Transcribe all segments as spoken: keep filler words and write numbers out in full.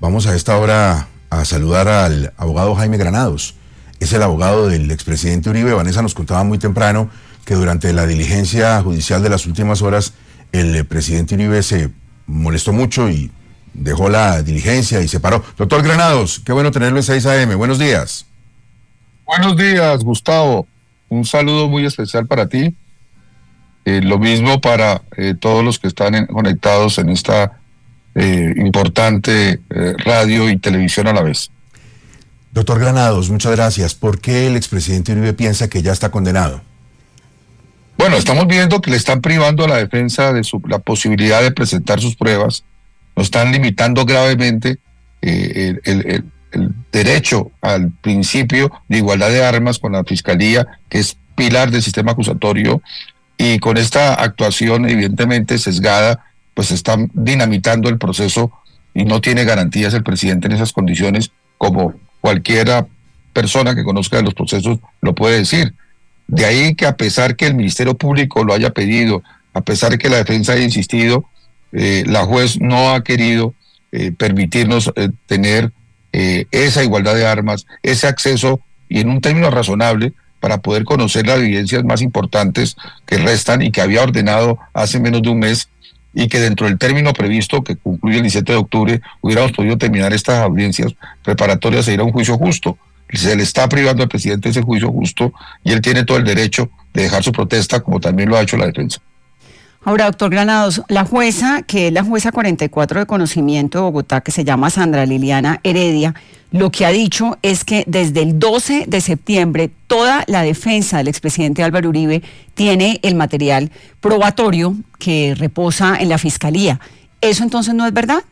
Vamos a esta hora a saludar al abogado Jaime Granados. Es el abogado del expresidente Uribe. Vanessa nos contaba muy temprano que durante la diligencia judicial de las últimas horas, el presidente Uribe se molestó mucho y dejó la diligencia y se paró. Doctor Granados, qué bueno tenerlo en seis A M. Buenos días. Buenos días, Gustavo. Un saludo muy especial para ti. Eh, lo mismo para eh, todos los que están en, conectados en esta eh, importante eh, radio y televisión a la vez. Doctor Granados, muchas gracias. ¿Por qué el expresidente Uribe piensa que ya está condenado? Bueno, estamos viendo que le están privando a la defensa de su, la posibilidad de presentar sus pruebas. Nos están limitando gravemente eh, el, el, el, el derecho al principio de igualdad de armas con la Fiscalía, que es pilar del sistema acusatorio, y con esta actuación evidentemente sesgada, pues están dinamitando el proceso y no tiene garantías el presidente en esas condiciones, como cualquiera persona que conozca de los procesos lo puede decir. De ahí que a pesar que el Ministerio Público lo haya pedido, a pesar que la defensa haya insistido, eh, la juez no ha querido eh, permitirnos eh, tener eh, esa igualdad de armas, ese acceso y en un término razonable para poder conocer las evidencias más importantes que restan y que había ordenado hace menos de un mes, y que dentro del término previsto, que concluye el diecisiete de octubre, hubiéramos podido terminar estas audiencias preparatorias e ir a un juicio justo. Se le está privando al presidente ese juicio justo y él tiene todo el derecho de dejar su protesta, como también lo ha hecho la defensa. Ahora, doctor Granados, la jueza, que es la jueza cuarenta y cuatro de conocimiento de Bogotá, que se llama Sandra Liliana Heredia, lo que ha dicho es que desde el doce de septiembre toda la defensa del expresidente Álvaro Uribe tiene el material probatorio que reposa en la Fiscalía. ¿Eso entonces no es verdad?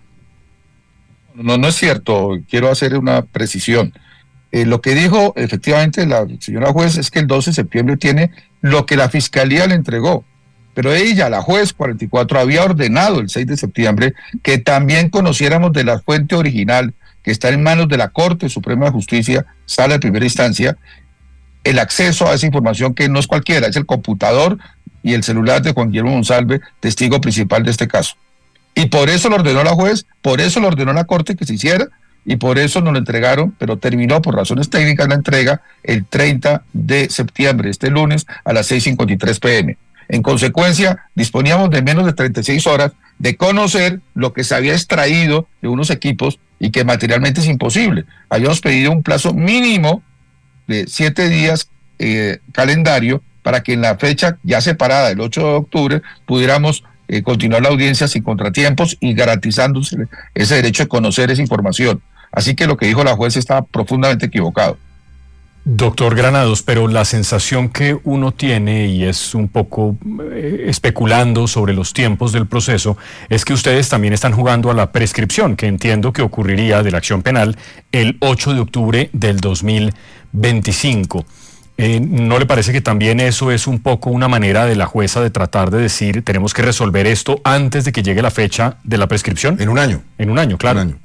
No, no es cierto. Quiero hacer una precisión. Eh, lo que dijo efectivamente la señora juez es que el doce de septiembre tiene lo que la Fiscalía le entregó. Pero ella, la juez cuarenta y cuatro, había ordenado el seis de septiembre que también conociéramos de la fuente original, que está en manos de la Corte Suprema de Justicia, sala de primera instancia, el acceso a esa información, que no es cualquiera, es el computador y el celular de Juan Guillermo Monsalve, testigo principal de este caso. Y por eso lo ordenó la juez, por eso lo ordenó la Corte que se hiciera, y por eso nos lo entregaron, pero terminó por razones técnicas la entrega el treinta de septiembre, este lunes, a las seis cincuenta y tres pe eme. En consecuencia, disponíamos de menos de treinta y seis horas de conocer lo que se había extraído de unos equipos y que materialmente es imposible. Habíamos pedido un plazo mínimo de siete días eh, calendario para que en la fecha ya separada, el ocho de octubre, pudiéramos eh, continuar la audiencia sin contratiempos y garantizándose ese derecho de conocer esa información. Así que lo que dijo la juez estaba profundamente equivocado. Doctor Granados, pero la sensación que uno tiene, y es un poco eh, especulando sobre los tiempos del proceso, es que ustedes también están jugando a la prescripción, que entiendo que ocurriría de la acción penal el ocho de octubre del dos mil veinticinco. Eh, ¿No le parece que también eso es un poco una manera de la jueza de tratar de decir, tenemos que resolver esto antes de que llegue la fecha de la prescripción? En un año. En un año, claro. Un año.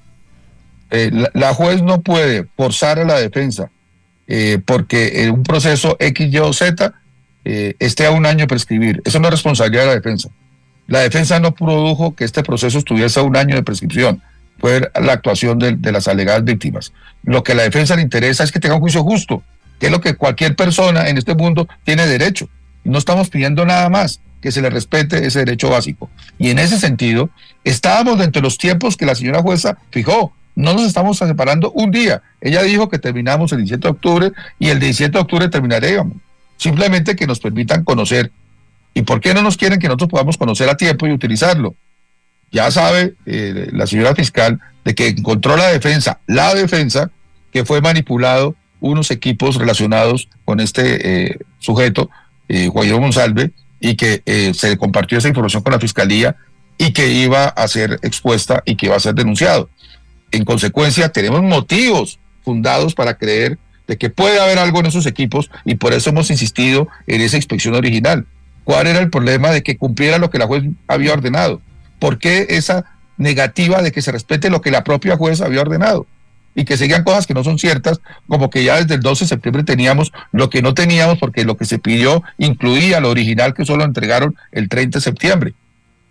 Eh, la, la juez no puede forzar a la defensa Eh, porque en un proceso X, Y o Z eh, esté a un año de prescribir. Eso no es responsabilidad de la defensa. La defensa no produjo que este proceso estuviese a un año de prescripción. Fue la actuación de, de las alegadas víctimas. Lo que a la defensa le interesa es que tenga un juicio justo, que es lo que cualquier persona en este mundo tiene derecho. No estamos pidiendo nada más, que se le respete ese derecho básico. Y en ese sentido, estábamos dentro de los tiempos que la señora jueza fijó. No nos estamos separando un día. Ella dijo que terminamos el diecisiete de octubre y el diecisiete de octubre terminaremos. Simplemente que nos permitan conocer. ¿Y por qué no nos quieren que nosotros podamos conocer a tiempo y utilizarlo? Ya sabe eh, la señora fiscal de que encontró la defensa, la defensa, que fue manipulado unos equipos relacionados con este eh, sujeto, eh, Juan Guillermo Monsalve, y que eh, se compartió esa información con la fiscalía y que iba a ser expuesta y que iba a ser denunciado. En consecuencia, tenemos motivos fundados para creer de que puede haber algo en esos equipos y por eso hemos insistido en esa inspección original. ¿Cuál era el problema de que cumpliera lo que la juez había ordenado? ¿Por qué esa negativa de que se respete lo que la propia juez había ordenado? Y que seguían cosas que no son ciertas, como que ya desde el doce de septiembre teníamos lo que no teníamos porque lo que se pidió incluía lo original que solo entregaron el treinta de septiembre.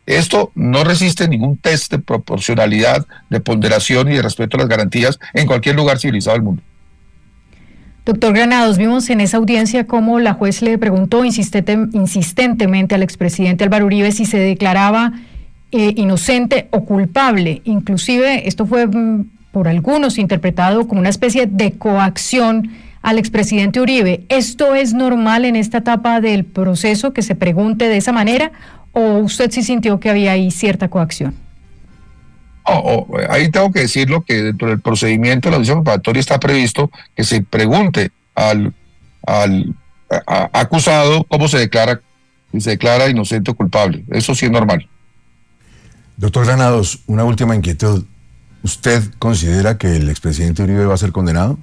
Esto no resiste ningún test de proporcionalidad, de ponderación y de respeto a las garantías en cualquier lugar civilizado del mundo. Doctor Granados, vimos en esa audiencia cómo la juez le preguntó insistente, insistentemente al expresidente Álvaro Uribe si se declaraba eh, inocente o culpable. Inclusive esto fue mm, por algunos interpretado como una especie de coacción al expresidente Uribe. ¿Esto es normal en esta etapa del proceso que se pregunte de esa manera o usted sí sintió que había ahí cierta coacción? Oh, oh, ahí tengo que decirlo que dentro del procedimiento de la audiencia preparatoria está previsto que se pregunte al, al a, a acusado cómo se declara, si se declara inocente o culpable. Eso sí es normal. Doctor Granados, una última inquietud. ¿Usted considera que el expresidente Uribe va a ser condenado?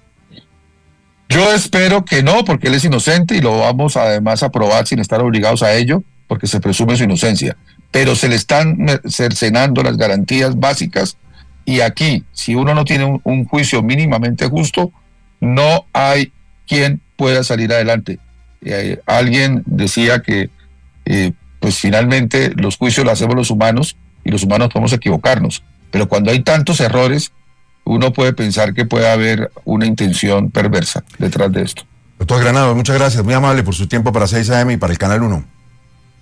Yo espero que no, porque él es inocente y lo vamos además a probar sin estar obligados a ello, porque se presume su inocencia. Pero se le están cercenando las garantías básicas y aquí, si uno no tiene un, un juicio mínimamente justo, no hay quien pueda salir adelante. Eh, alguien decía que eh, pues finalmente los juicios los hacemos los humanos y los humanos podemos equivocarnos, pero cuando hay tantos errores, uno puede pensar que puede haber una intención perversa detrás de esto. Doctor Granados, muchas gracias, muy amable por su tiempo para seis A M y para el Canal uno.